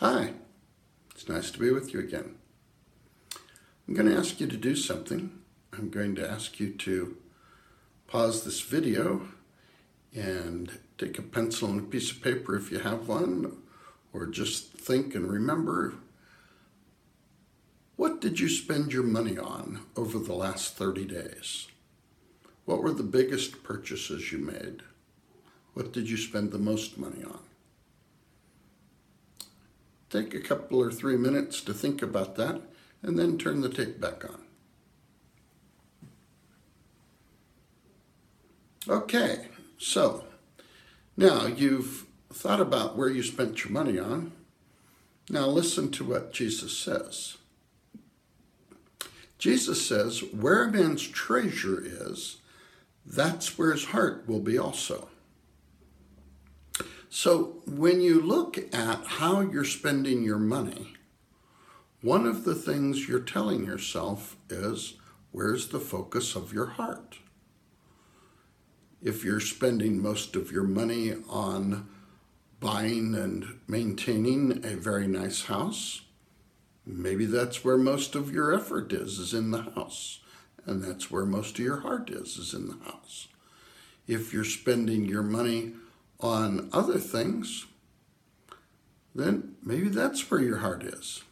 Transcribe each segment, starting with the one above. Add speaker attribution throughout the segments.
Speaker 1: Hi, it's nice to be with you again. I'm going to ask you to do something. I'm going to ask you to pause this video and take a pencil and a piece of paper if you have one, or just think and remember, what did you spend your money on over the last 30 days? What were the biggest purchases you made? What did you spend the most money on? Take a couple or 3 minutes to think about that, and then turn the tape back on. Okay, so now you've thought about where you spent your money on. Now listen to what Jesus says. Jesus says, where a man's treasure is, that's where his heart will be also. So when you look at how you're spending your money, one of the things you're telling yourself is, where's the focus of your heart? If you're spending most of your money on buying and maintaining a very nice house, maybe that's where most of your effort is in the house. And that's where most of your heart is in the house. If you're spending your money on other things, then maybe that's where your heart is.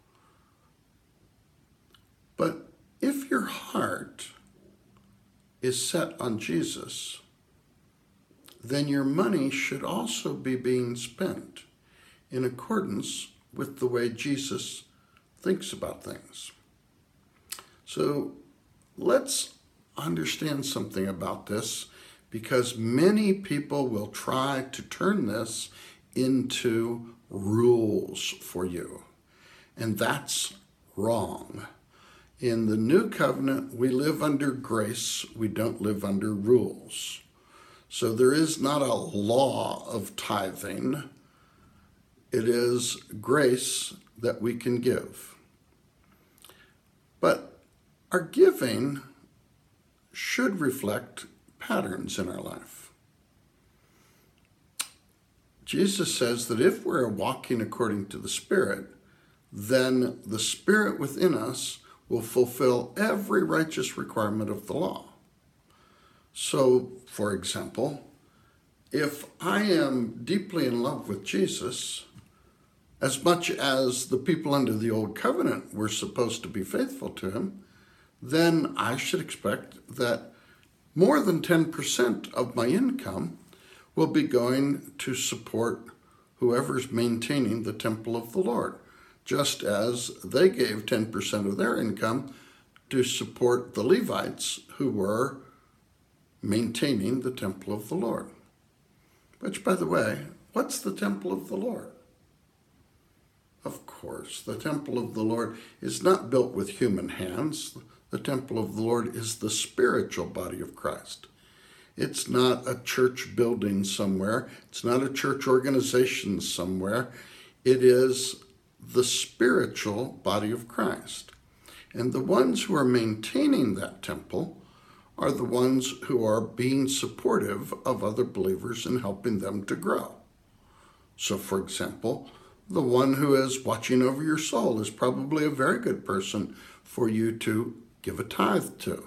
Speaker 1: But if your heart is set on Jesus, then your money should also be being spent in accordance with the way Jesus thinks about things. So let's understand something about this, because many people will try to turn this into rules for you, and that's wrong. In the New Covenant, we live under grace. We don't live under rules. So there is not a law of tithing. It is grace that we can give. But our giving should reflect patterns in our life. Jesus says that if we're walking according to the Spirit, then the Spirit within us will fulfill every righteous requirement of the law. So, for example, if I am deeply in love with Jesus, as much as the people under the Old Covenant were supposed to be faithful to him, then I should expect that more than 10% of my income will be going to support whoever's maintaining the temple of the Lord, just as they gave 10% of their income to support the Levites who were maintaining the temple of the Lord. Which, by the way, what's the temple of the Lord? Of course, the temple of the Lord is not built with human hands. The temple of the Lord is the spiritual body of Christ. It's not a church building somewhere. It's not a church organization somewhere. It is the spiritual body of Christ. And the ones who are maintaining that temple are the ones who are being supportive of other believers and helping them to grow. So, for example, the one who is watching over your soul is probably a very good person for you to give a tithe to.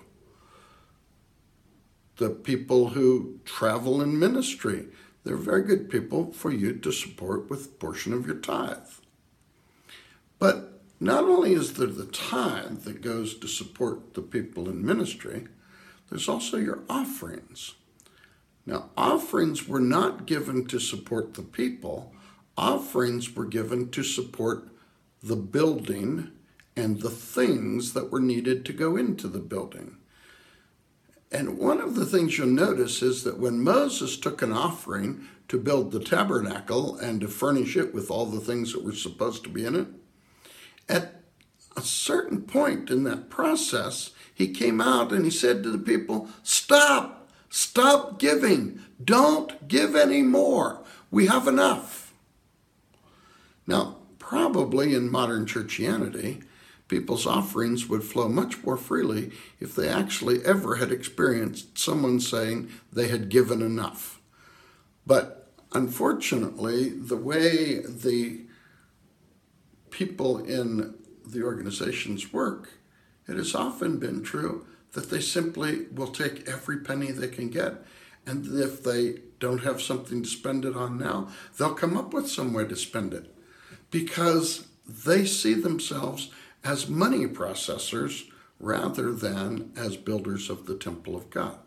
Speaker 1: The people who travel in ministry, they're very good people for you to support with a portion of your tithe. But not only is there the tithe that goes to support the people in ministry, there's also your offerings. Now, offerings were not given to support the people. Offerings were given to support the building and the things that were needed to go into the building. And one of the things you'll notice is that when Moses took an offering to build the tabernacle and to furnish it with all the things that were supposed to be in it, at a certain point in that process, he came out and he said to the people, stop giving. Don't give any more. We have enough. Now, probably in modern churchianity, people's offerings would flow much more freely if they actually ever had experienced someone saying they had given enough. But unfortunately, the way the people in the organization's work, it has often been true that they simply will take every penny they can get. And if they don't have something to spend it on now, they'll come up with some way to spend it because they see themselves as money processors rather than as builders of the temple of God.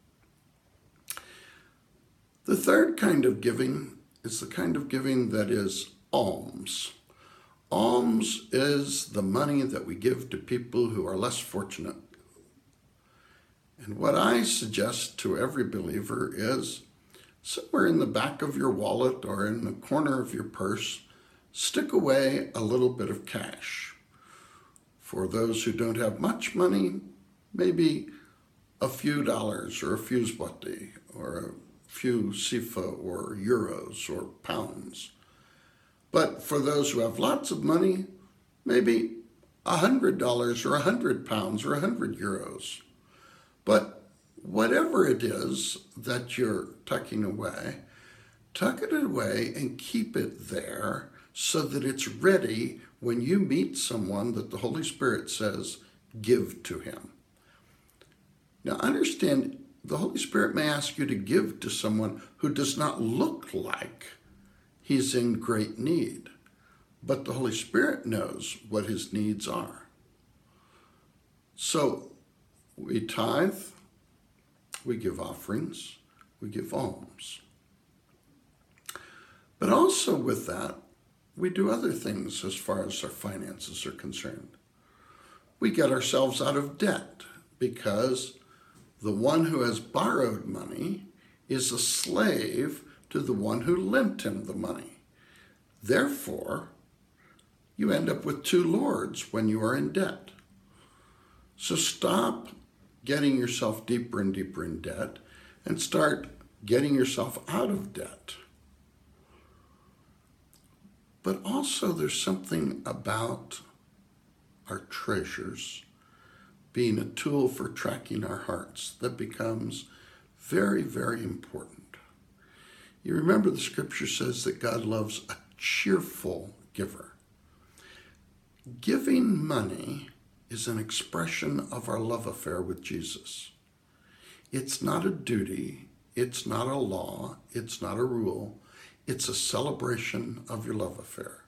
Speaker 1: The third kind of giving is the kind of giving that is alms. Alms is the money that we give to people who are less fortunate. And what I suggest to every believer is somewhere in the back of your wallet or in the corner of your purse, stick away a little bit of cash. For those who don't have much money, maybe a few dollars or a few zloty or a few sifa or euros or pounds. But for those who have lots of money, maybe $100 or 100 pounds or 100 euros. But whatever it is that you're tucking away, tuck it away and keep it there so that it's ready when you meet someone that the Holy Spirit says, give to him. Now understand, the Holy Spirit may ask you to give to someone who does not look like he's in great need, but the Holy Spirit knows what his needs are. So we tithe, we give offerings, we give alms. But also with that, we do other things as far as our finances are concerned. We get ourselves out of debt because the one who has borrowed money is a slave to the one who lent him the money. Therefore, you end up with two lords when you are in debt. So stop getting yourself deeper and deeper in debt and start getting yourself out of debt. But also there's something about our treasures being a tool for tracking our hearts that becomes very, very important. You remember the scripture says that God loves a cheerful giver. Giving money is an expression of our love affair with Jesus. It's not a duty, it's not a law, it's not a rule, it's a celebration of your love affair.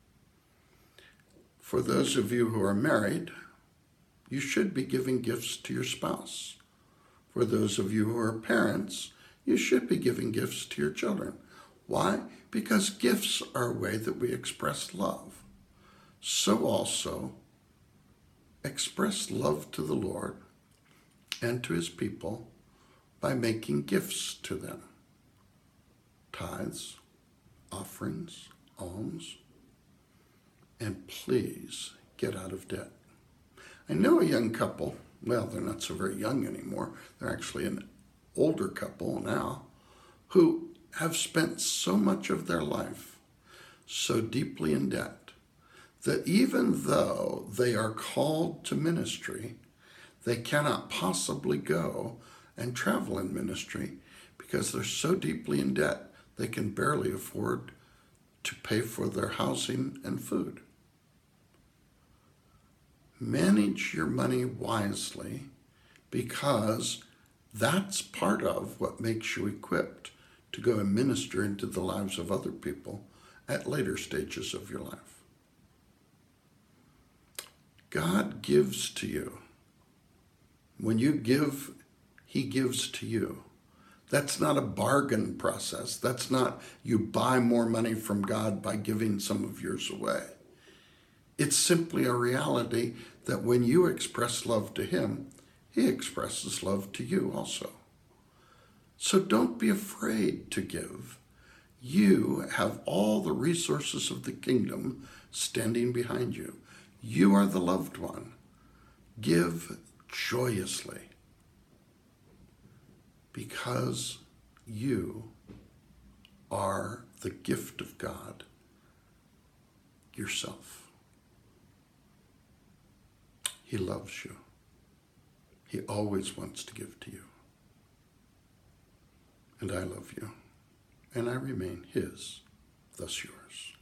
Speaker 1: For those of you who are married, you should be giving gifts to your spouse. For those of you who are parents, you should be giving gifts to your children. Why? Because gifts are a way that we express love. So also, express love to the Lord and to his people by making gifts to them. Tithes, offerings, alms, and please get out of debt. I know a young couple, well, they're not so very young anymore, they're actually an older couple now, who have spent so much of their life so deeply in debt that even though they are called to ministry, they cannot possibly go and travel in ministry because they're so deeply in debt they can barely afford to pay for their housing and food. Manage your money wisely because that's part of what makes you equipped to go and minister into the lives of other people at later stages of your life. God gives to you. When you give, he gives to you. That's not a bargain process. That's not you buy more money from God by giving some of yours away. It's simply a reality that when you express love to him, he expresses love to you also. So don't be afraid to give. You have all the resources of the kingdom standing behind you. You are the loved one. Give joyously because you are the gift of God yourself. He loves you. He always wants to give to you. And I love you, and I remain his, thus yours.